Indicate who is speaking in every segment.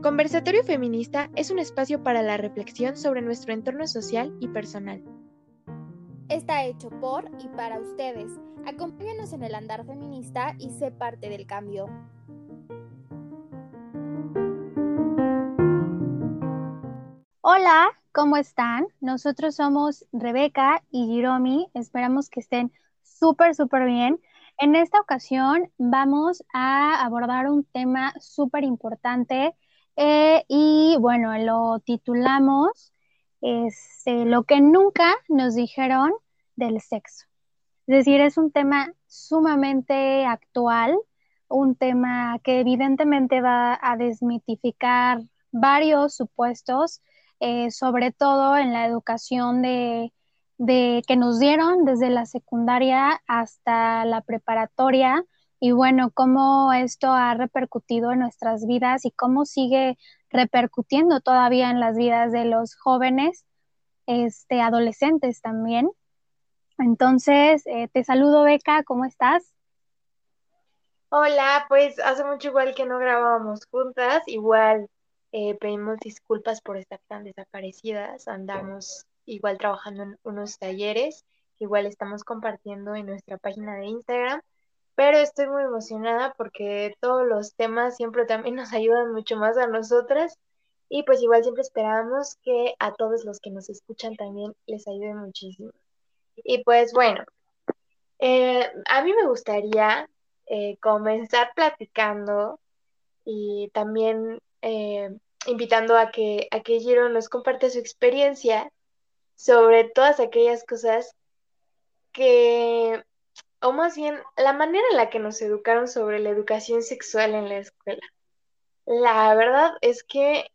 Speaker 1: Conversatorio Feminista es un espacio para la reflexión sobre nuestro entorno social y personal.
Speaker 2: Está hecho por y para ustedes. Acompáñanos en el andar feminista y sé parte del cambio.
Speaker 3: Hola, ¿cómo están? Nosotros somos Rebeca y Jiromi. Esperamos que estén súper bien. En esta ocasión vamos a abordar un tema súper importante y bueno, lo titulamos Lo que nunca nos dijeron del sexo. Es decir, es un tema sumamente actual, un tema que evidentemente va a desmitificar varios supuestos, sobre todo en la educación de que nos dieron desde la secundaria hasta la preparatoria y bueno, cómo esto ha repercutido en nuestras vidas y cómo sigue repercutiendo todavía en las vidas de los jóvenes, adolescentes también. Entonces, te saludo, Beca, ¿cómo estás?
Speaker 1: Hola, pues hace mucho igual que no grabábamos juntas, igual pedimos disculpas por estar tan desaparecidas, andamos igual trabajando en unos talleres, que igual estamos compartiendo en nuestra página de Instagram, pero estoy muy emocionada porque todos los temas siempre también nos ayudan mucho más a nosotras y pues igual siempre esperamos que a todos los que nos escuchan también les ayude muchísimo. Y pues bueno. A mí me gustaría comenzar platicando y también invitando a que Giro nos comparte su experiencia sobre todas aquellas cosas que, o más bien, la manera en la que nos educaron sobre la educación sexual en la escuela. La verdad es que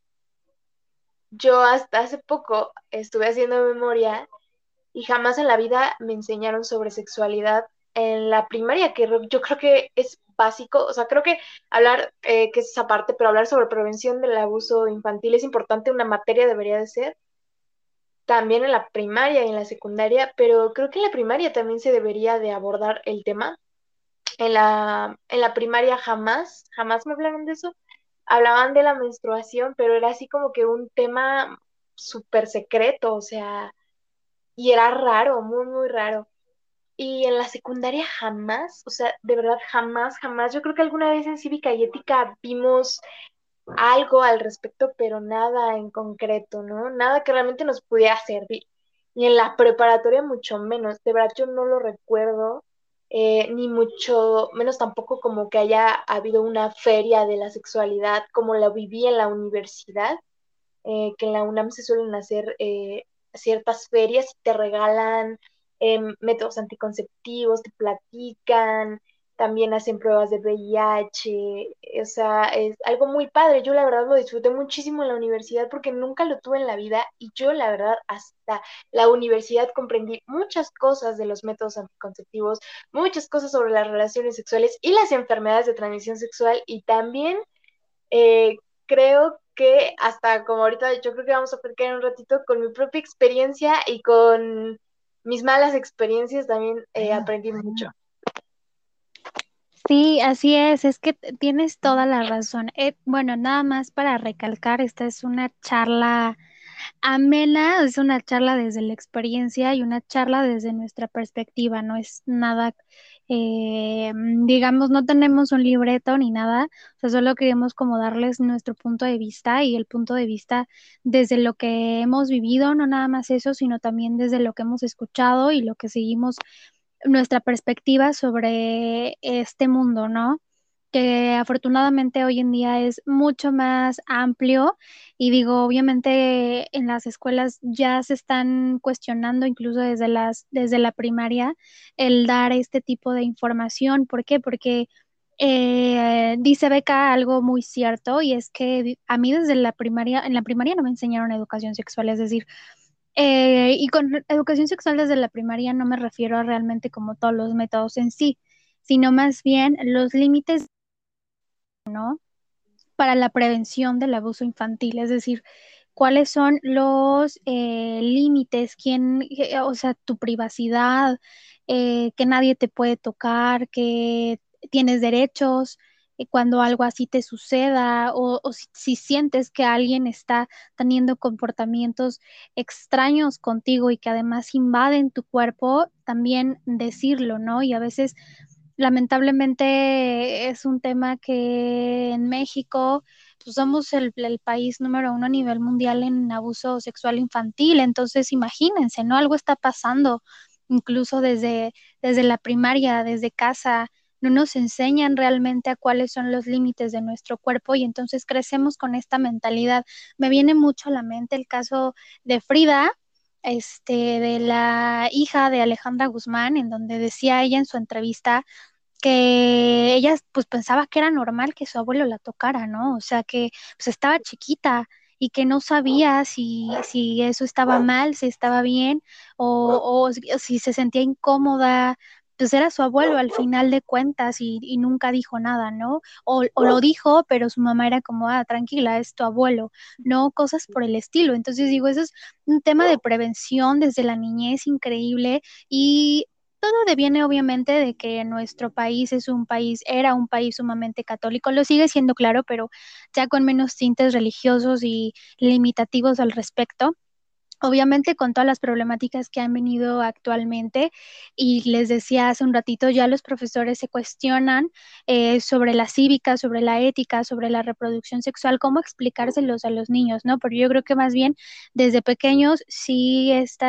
Speaker 1: yo hasta hace poco estuve haciendo memoria y jamás en la vida me enseñaron sobre sexualidad en la primaria, que yo creo que es básico, o sea, creo que hablar, que es esa parte, pero hablar sobre prevención del abuso infantil es importante, una materia debería de ser, también en la primaria y en la secundaria, pero creo que en la primaria también se debería de abordar el tema. En la primaria jamás me hablaron de eso. Hablaban de la menstruación, pero era así como que un tema súper secreto, o sea, y era raro, muy raro. Y en la secundaria jamás, o sea, de verdad jamás. Yo creo que alguna vez en cívica y ética vimos algo al respecto, pero nada en concreto, ¿no? Nada que realmente nos pudiera servir. Y en la preparatoria mucho menos. De verdad yo no lo recuerdo, ni mucho menos tampoco como que haya habido una feria de la sexualidad como la viví en la universidad, que en la UNAM se suelen hacer ciertas ferias y te regalan métodos anticonceptivos, te platican, también hacen pruebas de VIH, o sea, es algo muy padre. Yo la verdad lo disfruté muchísimo en la universidad porque nunca lo tuve en la vida y yo la verdad hasta la universidad comprendí muchas cosas de los métodos anticonceptivos, muchas cosas sobre las relaciones sexuales y las enfermedades de transmisión sexual y también eh, creo que hasta como ahorita yo creo que vamos a platicar en un ratito con mi propia experiencia y con mis malas experiencias también aprendí mucho.
Speaker 3: Sí, así es que tienes toda la razón. Bueno, nada más para recalcar, esta es una charla amena, es una charla desde la experiencia y una charla desde nuestra perspectiva, no es nada, digamos, no tenemos un libreto ni nada, o sea, solo queremos como darles nuestro punto de vista y el punto de vista desde lo que hemos vivido, no nada más eso, sino también desde lo que hemos escuchado y lo que seguimos, nuestra perspectiva sobre este mundo, ¿no? Que afortunadamente hoy en día es mucho más amplio y digo, obviamente en las escuelas ya se están cuestionando incluso desde la primaria el dar este tipo de información. ¿Por qué? Porque dice Beca algo muy cierto y es que a mí desde la primaria, en la primaria no me enseñaron educación sexual, es decir, y con educación sexual desde la primaria no me refiero a realmente como todos los métodos en sí, sino más bien los límites, ¿no? Para la prevención del abuso infantil, es decir, cuáles son los límites, o sea, tu privacidad, que nadie te puede tocar, que tienes derechos, cuando algo así te suceda o si sientes que alguien está teniendo comportamientos extraños contigo y que además invaden tu cuerpo, también decirlo, ¿no? Y a veces, lamentablemente, es un tema que en México pues somos el país número uno a nivel mundial en abuso sexual infantil. Entonces, imagínense, ¿no? Algo está pasando incluso desde la primaria, desde casa. No nos enseñan realmente a cuáles son los límites de nuestro cuerpo y entonces crecemos con esta mentalidad. Me viene mucho a la mente el caso de Frida, de la hija de Alejandra Guzmán, en donde decía ella en su entrevista que ella pues pensaba que era normal que su abuelo la tocara, ¿no? O sea, que pues estaba chiquita y que no sabía si eso estaba mal, si estaba bien o si se sentía incómoda. Pues era su abuelo al final de cuentas y nunca dijo nada, ¿no? O lo dijo, pero su mamá era como, ah, tranquila, es tu abuelo, no cosas por el estilo. Entonces digo, eso es un tema de prevención desde la niñez increíble y todo deviene obviamente de que nuestro país era un país sumamente católico, lo sigue siendo claro, pero ya con menos tintes religiosos y limitativos al respecto. Obviamente con todas las problemáticas que han venido actualmente y les decía hace un ratito, ya los profesores se cuestionan sobre la cívica, sobre la ética, sobre la reproducción sexual, cómo explicárselos a los niños, ¿no? Pero yo creo que más bien desde pequeños sí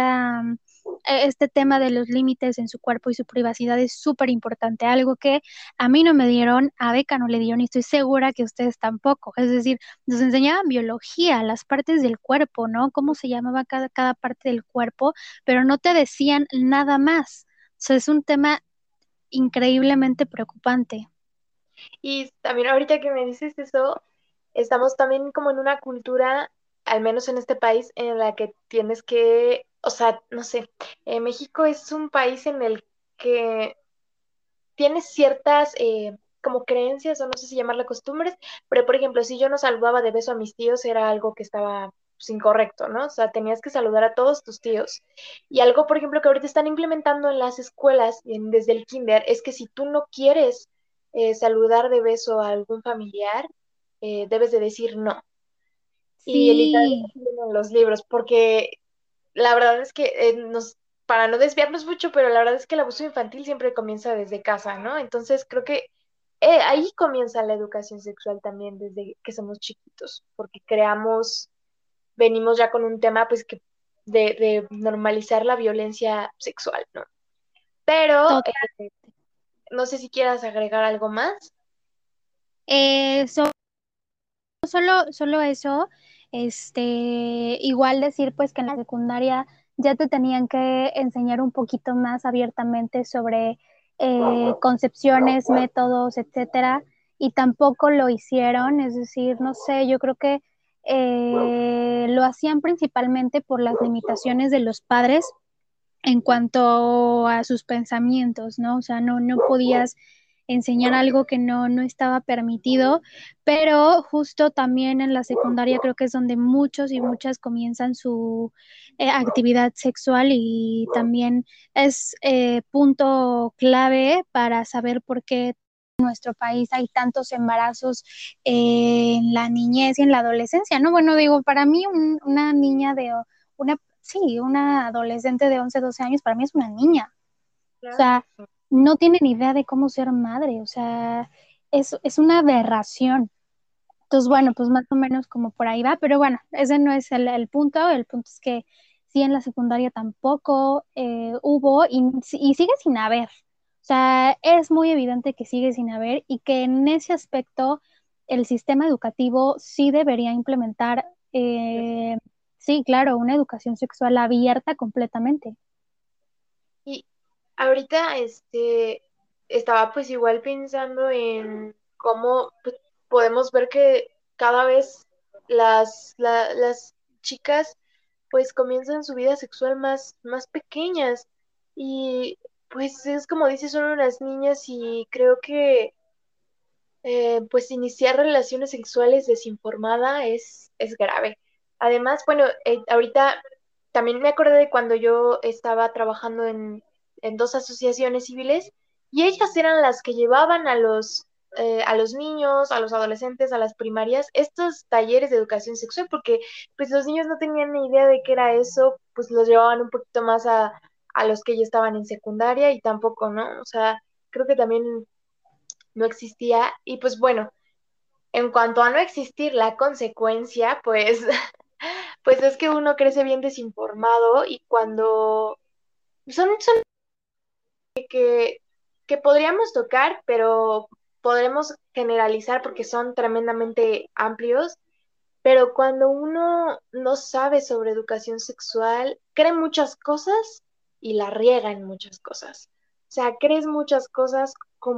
Speaker 3: este tema de los límites en su cuerpo y su privacidad es súper importante, algo que a mí no me dieron, a Beca no le dieron y estoy segura que ustedes tampoco. Es decir, nos enseñaban biología, las partes del cuerpo, ¿no? Cómo se llamaba cada parte del cuerpo, pero no te decían nada más. O sea, es un tema increíblemente preocupante.
Speaker 1: Y también ahorita que me dices eso, estamos también como en una cultura, al menos en este país, en la que tienes que, o sea, no sé, México es un país en el que tienes ciertas como creencias o no sé si llamarle costumbres, pero por ejemplo, si yo no saludaba de beso a mis tíos era algo que estaba pues, incorrecto, ¿no? O sea, tenías que saludar a todos tus tíos. Y algo, por ejemplo, que ahorita están implementando en las escuelas desde el kinder es que si tú no quieres saludar de beso a algún familiar, debes de decir no. Y literalmente
Speaker 3: Sí,
Speaker 1: vienen los libros, porque la verdad es que para no desviarnos mucho, pero la verdad es que el abuso infantil siempre comienza desde casa, ¿no? Entonces creo que ahí comienza la educación sexual también desde que somos chiquitos, porque venimos ya con un tema pues que de normalizar la violencia sexual, ¿no? Pero
Speaker 3: total.
Speaker 1: no sé si quieras agregar algo más.
Speaker 3: So- solo eso, igual decir pues que en la secundaria ya te tenían que enseñar un poquito más abiertamente sobre concepciones, métodos, etcétera, y tampoco lo hicieron, es decir, no sé, yo creo que lo hacían principalmente por las limitaciones de los padres en cuanto a sus pensamientos, ¿no? O sea, no podías enseñar algo que no estaba permitido, pero justo también en la secundaria creo que es donde muchos y muchas comienzan su actividad sexual y también es punto clave para saber por qué en nuestro país hay tantos embarazos en la niñez y en la adolescencia, ¿no? Bueno, digo, para mí una niña de una sí, una adolescente de 11 12 años para mí es una niña. O
Speaker 1: Claro.
Speaker 3: sea, no tiene ni idea de cómo ser madre. O sea, es una aberración. Entonces, bueno, pues más o menos como por ahí va. Pero bueno, ese no es el punto. El punto es que sí en la secundaria tampoco hubo y sigue sin haber. O sea, es muy evidente que sigue sin haber y que en ese aspecto el sistema educativo sí debería implementar, sí, claro, una educación sexual abierta completamente.
Speaker 1: Y ahorita estaba pues igual pensando en cómo pues, podemos ver que cada vez las chicas pues comienzan su vida sexual más pequeñas y pues es como dices, son unas niñas y creo que pues iniciar relaciones sexuales desinformada es grave. Además, bueno, ahorita también me acordé de cuando yo estaba trabajando en dos asociaciones civiles y ellas eran las que llevaban a a los niños, a los adolescentes, a las primarias, estos talleres de educación sexual, porque pues los niños no tenían ni idea de qué era eso, pues los llevaban un poquito más a los que ya estaban en secundaria y tampoco, ¿no? O sea, creo que también no existía. Y pues bueno, en cuanto a no existir la consecuencia, pues, pues es que uno crece bien desinformado y cuando son que podríamos tocar, pero podremos generalizar porque son tremendamente amplios. Pero cuando uno no sabe sobre educación sexual, cree muchas cosas y la riega en muchas cosas. O sea, crees muchas cosas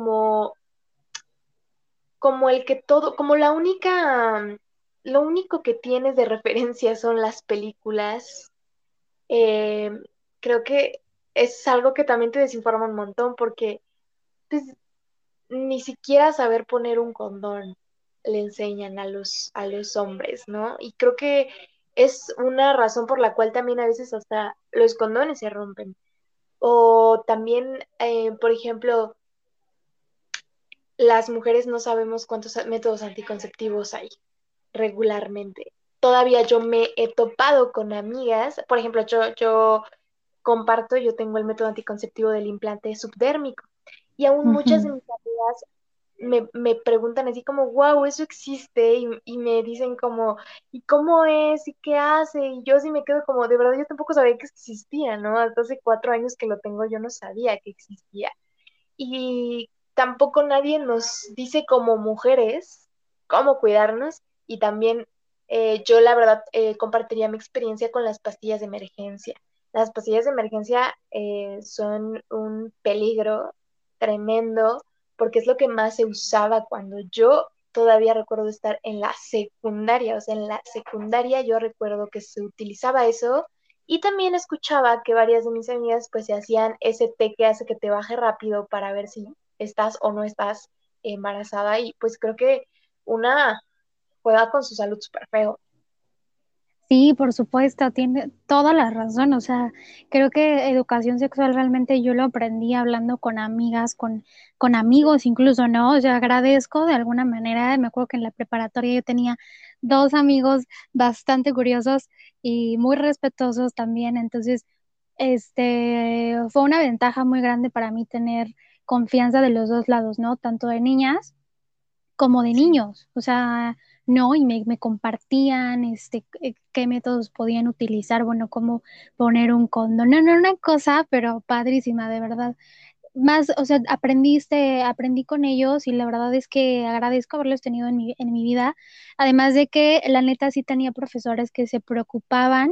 Speaker 1: como el que todo, como la única, lo único que tienes de referencia son las películas. Eh, Creo que es algo que también te desinforma un montón porque pues, ni siquiera saber poner un condón le enseñan a los hombres, ¿no? Y creo que es una razón por la cual también a veces hasta los condones se rompen. O también, por ejemplo, las mujeres no sabemos cuántos métodos anticonceptivos hay regularmente. Todavía yo me he topado con amigas, por ejemplo, yo comparto, yo tengo el método anticonceptivo del implante subdérmico y aún muchas de
Speaker 3: Ujú.
Speaker 1: mis amigas me preguntan así como, wow, eso existe y me dicen como, ¿y cómo es? ¿Y qué hace? Y yo sí me quedo como, de verdad yo tampoco sabía que existía, ¿no? Hasta hace 4 años que lo tengo, yo no sabía que existía y tampoco nadie nos dice como mujeres cómo cuidarnos y también yo la verdad compartiría mi experiencia con las pastillas de emergencia. Las pastillas de emergencia son un peligro tremendo porque es lo que más se usaba cuando yo todavía recuerdo estar en la secundaria, o sea, en la secundaria yo recuerdo que se utilizaba eso y también escuchaba que varias de mis amigas pues se hacían ese té que hace que te baje rápido para ver si estás o no estás embarazada y pues creo que una juega con su salud súper feo.
Speaker 3: Sí, por supuesto, tiene toda la razón. O sea, creo que educación sexual realmente yo lo aprendí hablando con amigas, con amigos incluso, ¿no? O sea, agradezco de alguna manera. Me acuerdo que en la preparatoria yo tenía dos amigos bastante curiosos y muy respetuosos también. Entonces, fue una ventaja muy grande para mí tener confianza de los dos lados, ¿no? Tanto de niñas como de
Speaker 1: Sí.
Speaker 3: niños, o sea, no, y me compartían, qué métodos podían utilizar, bueno, cómo poner un condón, no, no, una cosa, pero padrísima, de verdad. Más, o sea, aprendí con ellos y la verdad es que agradezco haberlos tenido en mi vida, además de que la neta sí tenía profesores que se preocupaban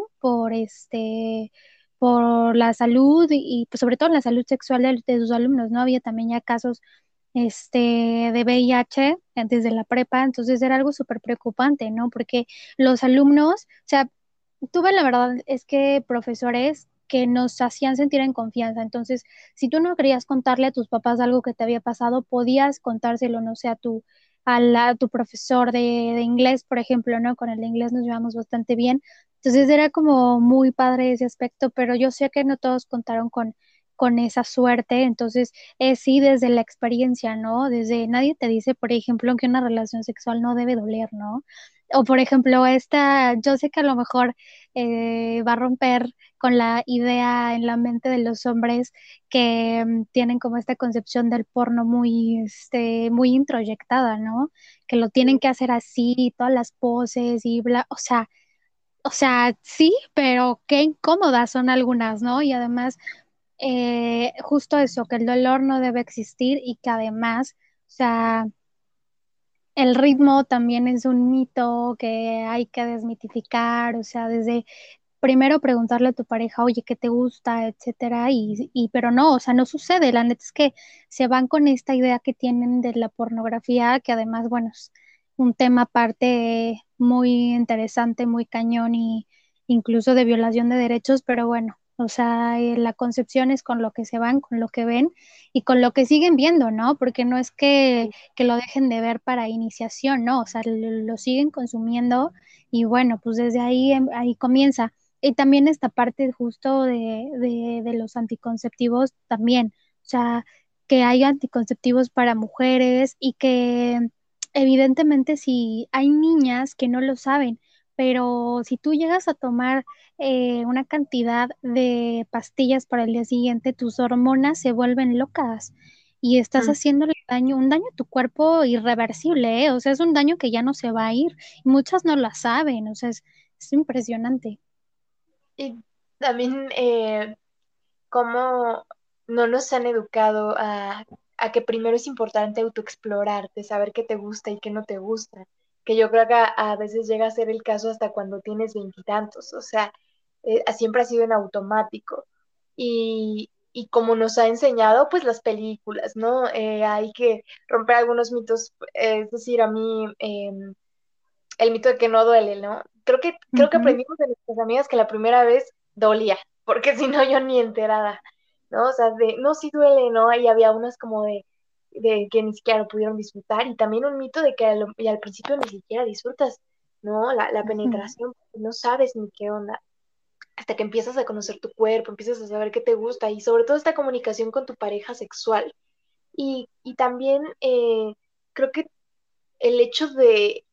Speaker 3: por la salud y pues sobre todo la salud sexual de sus alumnos, ¿no? Había también ya casos de VIH desde la prepa, entonces era algo súper preocupante, ¿no? Porque los alumnos, o sea, tuve la verdad es que profesores que nos hacían sentir en confianza, entonces si tú no querías contarle a tus papás algo que te había pasado, podías contárselo, no sé, a tu profesor de inglés, por ejemplo, ¿no? Con el de inglés nos llevamos bastante bien, entonces era como muy padre ese aspecto, pero yo sé que no todos contaron con esa suerte, entonces sí, desde la experiencia, ¿no? Desde nadie te dice, por ejemplo, que una relación sexual no debe doler, ¿no? O por ejemplo, yo sé que a lo mejor va a romper con la idea en la mente de los hombres que tienen como esta concepción del porno muy introyectada, ¿no? Que lo tienen que hacer así, todas las poses y bla, o sea, sí, pero qué incómodas son algunas, ¿no? Y además justo eso, que el dolor no debe existir y que además, o sea, el ritmo también es un mito que hay que desmitificar, o sea, desde primero preguntarle a tu pareja, oye, ¿qué te gusta?, etcétera, pero no, o sea, no sucede, la neta es que se van con esta idea que tienen de la pornografía, que además, bueno, es un tema aparte muy interesante, muy cañón y incluso de violación de derechos, pero bueno, o sea, la concepción es con lo que se van, con lo que ven y con lo que siguen viendo, ¿no? Porque no es que lo dejen de ver para iniciación, ¿no? O sea, lo siguen consumiendo y bueno, pues desde ahí, ahí comienza. Y también esta parte justo de los anticonceptivos también. O sea, que hay anticonceptivos para mujeres y que evidentemente si hay niñas que no lo saben, pero si tú llegas a tomar una cantidad de pastillas para el día siguiente, tus hormonas se vuelven locas y estás
Speaker 1: Mm.
Speaker 3: haciéndole daño, un daño a tu cuerpo irreversible, ¿eh? O sea, es un daño que ya no se va a ir. Y muchas no la saben, o sea, es impresionante.
Speaker 1: Y también cómo no nos han educado a que primero es importante autoexplorarte, saber qué te gusta y qué no te gusta, que yo creo que a veces llega a ser el caso hasta cuando tienes veintitantos, o sea, siempre ha sido en automático. Y como nos ha enseñado, pues las películas, ¿no? Hay que romper algunos mitos, es decir, a mí el mito de que no duele, ¿no? Creo que
Speaker 3: Ujú.
Speaker 1: aprendimos de nuestras amigas que la primera vez dolía, porque si no yo ni enterada, ¿no? O sea, de, no, sí duele, ¿no? Y había unas como de que ni siquiera lo pudieron disfrutar, y también un mito de que y al principio ni siquiera disfrutas, ¿no? La
Speaker 3: Ujú.
Speaker 1: penetración, no sabes ni qué onda, hasta que empiezas a conocer tu cuerpo, empiezas a saber qué te gusta, y sobre todo esta comunicación con tu pareja sexual. Y también creo que el hecho de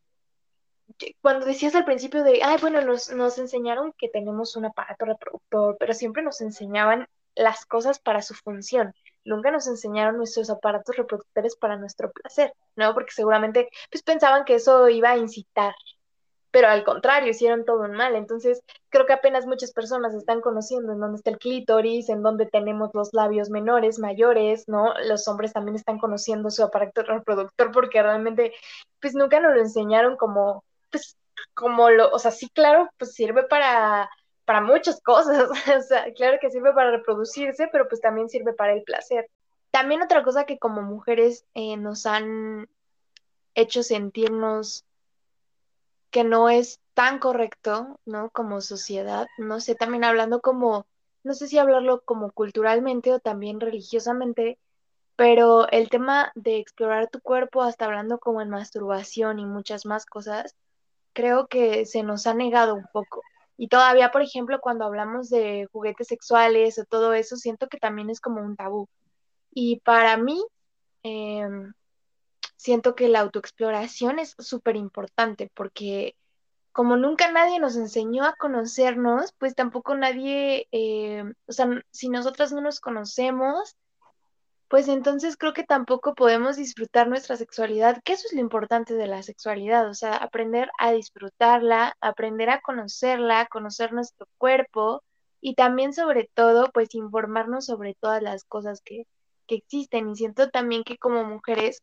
Speaker 1: cuando decías al principio de, ay, bueno, nos enseñaron que tenemos un aparato reproductor, pero siempre nos enseñaban las cosas para su función. Nunca nos enseñaron nuestros aparatos reproductores para nuestro placer, ¿no? Porque seguramente pues pensaban que eso iba a incitar, pero al contrario, hicieron todo un mal. Entonces, creo que apenas muchas personas están conociendo en dónde está el clítoris, en dónde tenemos los labios menores, mayores, ¿no? Los hombres también están conociendo su aparato reproductor porque realmente, pues nunca nos lo enseñaron como, pues, o sea, sí, claro, pues sirve para muchas cosas. O sea, claro que sirve para reproducirse, pero pues también sirve para el placer. También otra cosa que como mujeres nos han hecho sentirnos que no es tan correcto, ¿no? Como sociedad, no sé, también hablando como, no sé si hablarlo como culturalmente o también religiosamente, pero el tema de explorar tu cuerpo, hasta hablando como en masturbación y muchas más cosas, creo que se nos ha negado un poco. Y todavía, por ejemplo, cuando hablamos de juguetes sexuales o todo eso, siento que también es como un tabú. Y para mí, em, siento que la autoexploración es súper importante porque como nunca nadie nos enseñó a conocernos, pues tampoco nadie, o sea, si nosotras no nos conocemos, pues entonces creo que tampoco podemos disfrutar nuestra sexualidad, que eso es lo importante de la sexualidad, o sea, aprender a disfrutarla, aprender a conocerla, conocer nuestro cuerpo y también sobre todo, pues informarnos sobre todas las cosas que existen. Y siento también que como mujeres,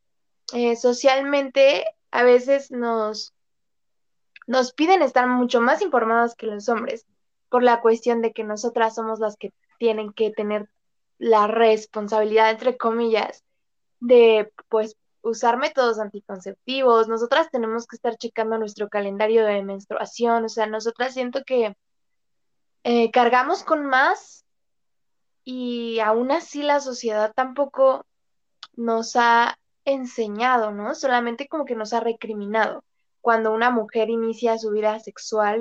Speaker 1: socialmente, a veces nos piden estar mucho más informados que los hombres, por la cuestión de que nosotras somos las que tienen que tener la responsabilidad, entre comillas, de pues usar métodos anticonceptivos. Nosotras tenemos que estar checando nuestro calendario de menstruación, o sea, nosotras siento que cargamos con más y aún así la sociedad tampoco nos ha enseñado, ¿no? Solamente como que nos ha recriminado. Cuando una mujer inicia su vida sexual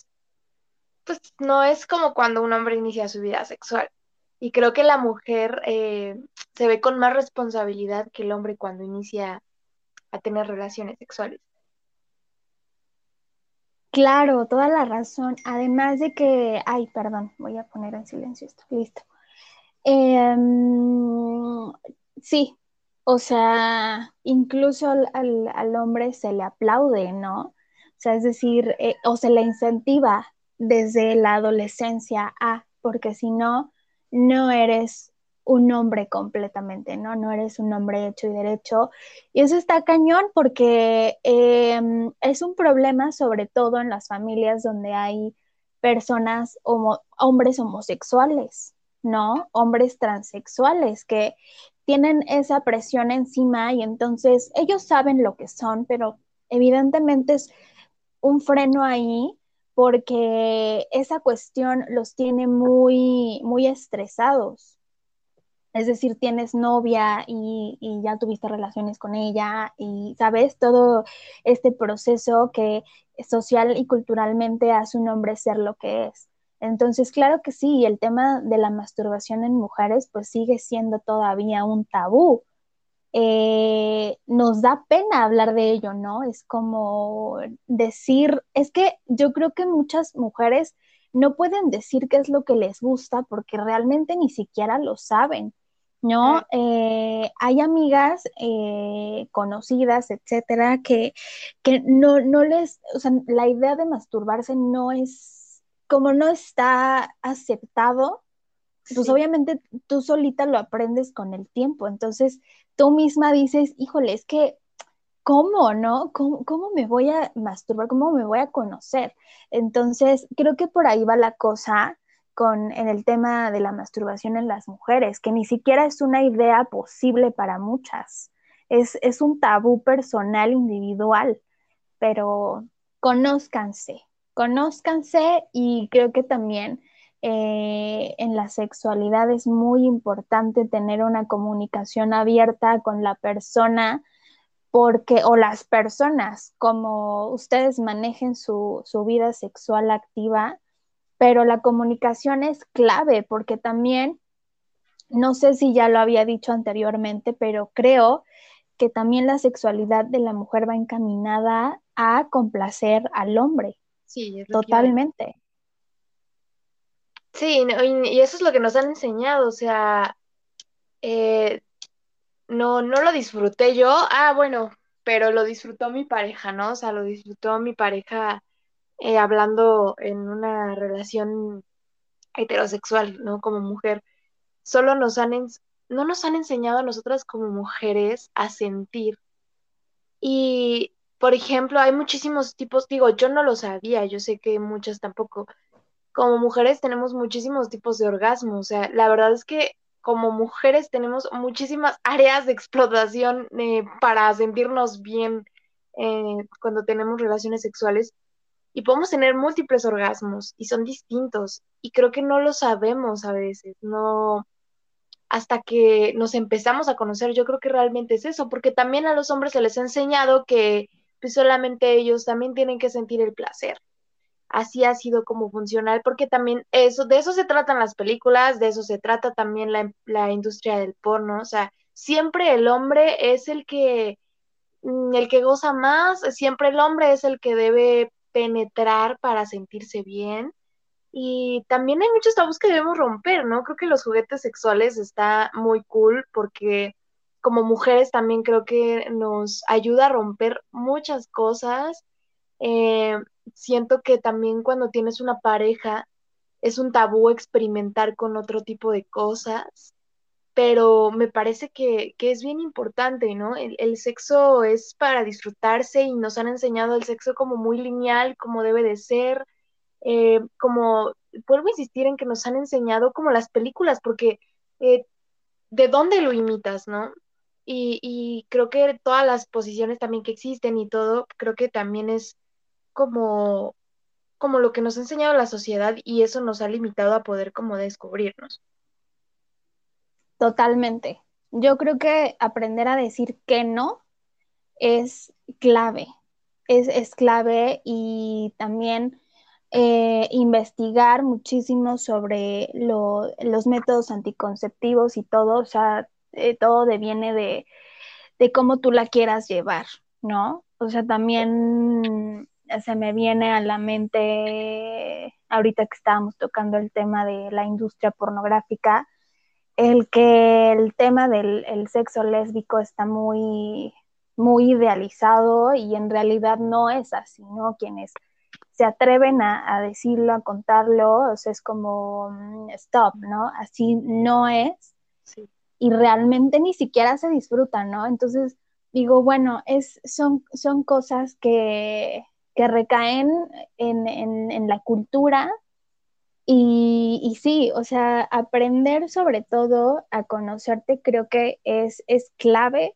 Speaker 1: pues no es como cuando un hombre inicia su vida sexual. Y creo que la mujer se ve con más responsabilidad que el hombre cuando inicia a tener relaciones sexuales.
Speaker 2: Claro, toda la razón. Además de que, ay, perdón, voy a poner en silencio esto. Listo. Em, sí, o sea, incluso al hombre se le aplaude, ¿no? O sea, es decir, o se le incentiva desde la adolescencia a, porque si no, no eres un hombre completamente, ¿no? No eres un hombre hecho y derecho. Y eso está cañón porque es un problema sobre todo en las familias donde hay personas, hombres homosexuales, ¿no? Hombres transexuales que tienen esa presión encima y entonces ellos saben lo que son, pero evidentemente es un freno ahí porque esa cuestión los tiene muy, muy estresados. Es decir, tienes novia y ya tuviste relaciones con ella y sabes todo este proceso que social y culturalmente hace un hombre ser lo que es. Entonces, claro que sí, el tema de la masturbación en mujeres pues sigue siendo todavía un tabú. Nos da pena hablar de ello, ¿no? Es como decir, es que yo creo que muchas mujeres no pueden decir qué es lo que les gusta porque realmente ni siquiera lo saben,
Speaker 1: Mm,
Speaker 2: ¿no? Hay amigas conocidas, etcétera, que no les, o sea, la idea de masturbarse no es, como no está aceptado, pues
Speaker 1: sí,
Speaker 2: obviamente tú solita lo aprendes con el tiempo. Entonces tú misma dices, híjole, es que, ¿cómo, no? ¿Cómo me voy a masturbar? ¿Cómo me voy a conocer? Entonces creo que por ahí va la cosa en el tema de la masturbación en las mujeres, que ni siquiera es una idea posible para muchas. Es un tabú personal, individual, pero conózcanse, conózcanse y creo que también en la sexualidad es muy importante tener una comunicación abierta con la persona porque, o las personas, como ustedes manejen su vida sexual activa, pero la comunicación es clave porque también, no sé si ya lo había dicho anteriormente, pero creo que también la sexualidad de la mujer va encaminada a complacer al hombre,
Speaker 1: sí, es lo que iba a decir.
Speaker 2: totalmente.
Speaker 1: Sí, no, y eso es lo que nos han enseñado, o sea, eh, no lo disfruté yo, bueno, pero lo disfrutó mi pareja, ¿no? O sea, lo disfrutó mi pareja hablando en una relación heterosexual, ¿no? Como mujer. Solo no nos han enseñado a nosotras como mujeres a sentir. Y, por ejemplo, hay muchísimos tipos, digo, yo no lo sabía, yo sé que muchas tampoco. Como mujeres tenemos muchísimos tipos de orgasmo, o sea, la verdad es que como mujeres tenemos muchísimas áreas de explotación para sentirnos bien cuando tenemos relaciones sexuales y podemos tener múltiples orgasmos y son distintos y creo que no lo sabemos a veces, no hasta que nos empezamos a conocer, yo creo que realmente es eso, porque también a los hombres se les ha enseñado que pues solamente ellos también tienen que sentir el placer. Así ha sido como funcional, porque también eso, de eso se tratan las películas, de eso se trata también la industria del porno, o sea, siempre el hombre es el que goza más, siempre el hombre es el que debe penetrar para sentirse bien. Y también hay muchos tabús que debemos romper, ¿no? Creo que los juguetes sexuales está muy cool porque como mujeres también creo que nos ayuda a romper muchas cosas. Eh, Siento que también cuando tienes una pareja es un tabú experimentar con otro tipo de cosas, pero me parece que es bien importante, ¿no? El sexo es para disfrutarse y nos han enseñado el sexo como muy lineal, como debe de ser, como, vuelvo a insistir en que nos han enseñado como las películas, porque eh, ¿de dónde lo imitas, no? Y creo que todas las posiciones también que existen y todo, creo que también es como, como lo que nos ha enseñado la sociedad y eso nos ha limitado a poder como descubrirnos.
Speaker 2: Totalmente. Yo creo que aprender a decir que no es clave, es clave y también investigar muchísimo sobre los métodos anticonceptivos y todo, o sea, todo deviene de cómo tú la quieras llevar, ¿no? O sea, también se me viene a la mente, ahorita que estábamos tocando el tema de la industria pornográfica, el que el tema del el sexo lésbico está muy idealizado y en realidad no es así, ¿no? Quienes se atreven a decirlo, a contarlo, o sea, es como, stop, ¿no? Así no es
Speaker 1: Sí.
Speaker 2: y realmente ni siquiera se disfruta, ¿no? Entonces, digo, bueno, son cosas que recaen en la cultura y sí, o sea, aprender sobre todo a conocerte creo que es clave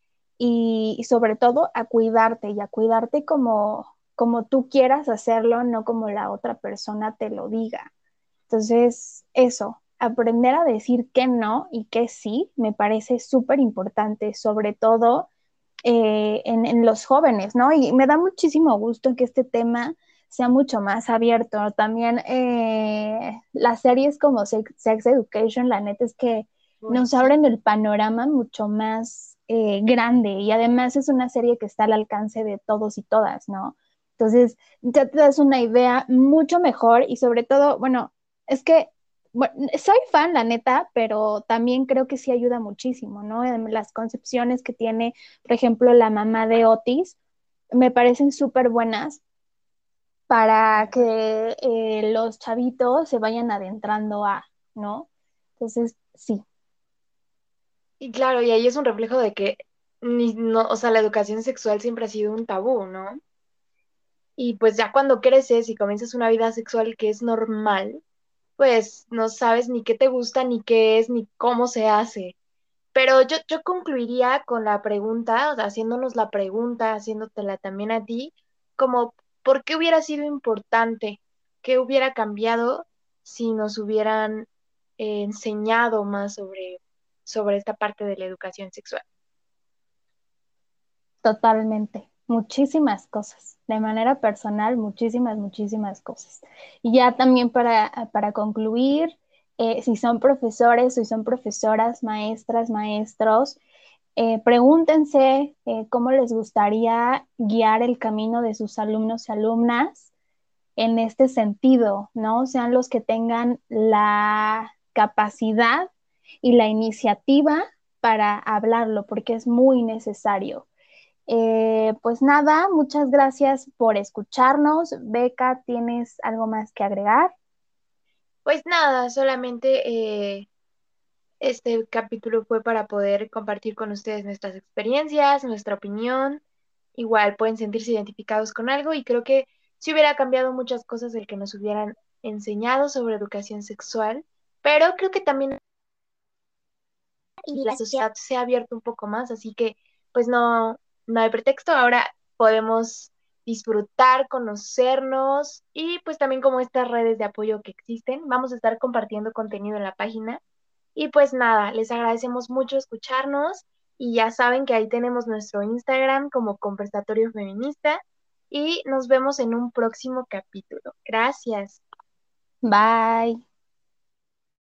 Speaker 2: y sobre todo a cuidarte y a cuidarte como tú quieras hacerlo, no como la otra persona te lo diga. Entonces, eso, aprender a decir que no y que sí, me parece súper importante, sobre todo en los jóvenes, ¿no? Y me da muchísimo gusto que este tema sea mucho más abierto. También las series como Sex Education, la neta es que
Speaker 1: Uy,
Speaker 2: nos
Speaker 1: sí.
Speaker 2: abren el panorama mucho más grande y además es una serie que está al alcance de todos y todas, ¿no? Entonces, ya te das una idea mucho mejor y sobre todo, bueno, es que bueno, soy fan, la neta, pero también creo que sí ayuda muchísimo, ¿no? Las concepciones que tiene, por ejemplo, la mamá de Otis, me parecen súper buenas para que los chavitos se vayan adentrando a, ¿no? Entonces, sí,
Speaker 1: Y claro, y ahí es un reflejo de que no, o sea, la educación sexual siempre ha sido un tabú, ¿no? Y pues ya cuando creces y comienzas una vida sexual que es normal, pues no sabes ni qué te gusta, ni qué es, ni cómo se hace. Pero yo concluiría con la pregunta, o sea, haciéndonos la pregunta, haciéndotela también a ti, como, ¿por qué hubiera sido importante? ¿Qué hubiera cambiado si nos hubieran enseñado más sobre esta parte de la educación sexual?
Speaker 2: totalmente. Muchísimas cosas. De manera personal, muchísimas, muchísimas cosas. Y ya también para concluir, si son profesores, si son profesoras, maestras, maestros, pregúntense cómo les gustaría guiar el camino de sus alumnos y alumnas en este sentido, ¿no? Sean los que tengan la capacidad y la iniciativa para hablarlo, porque es muy necesario. Pues nada, muchas gracias por escucharnos. Beca, ¿tienes algo más que agregar?
Speaker 1: Pues nada, solamente este capítulo fue para poder compartir con ustedes nuestras experiencias, nuestra opinión. Igual pueden sentirse identificados con algo y creo que si hubiera cambiado muchas cosas el que nos hubieran enseñado sobre educación sexual, pero creo que también y la sociedad se ha abierto un poco más, así que pues no hay pretexto. Ahora podemos disfrutar, conocernos y pues también como estas redes de apoyo que existen, vamos a estar compartiendo contenido en la página. Y pues nada, les agradecemos mucho escucharnos y ya saben que ahí tenemos nuestro Instagram como Conversatorio Feminista y nos vemos en un próximo capítulo. Gracias.
Speaker 2: Bye.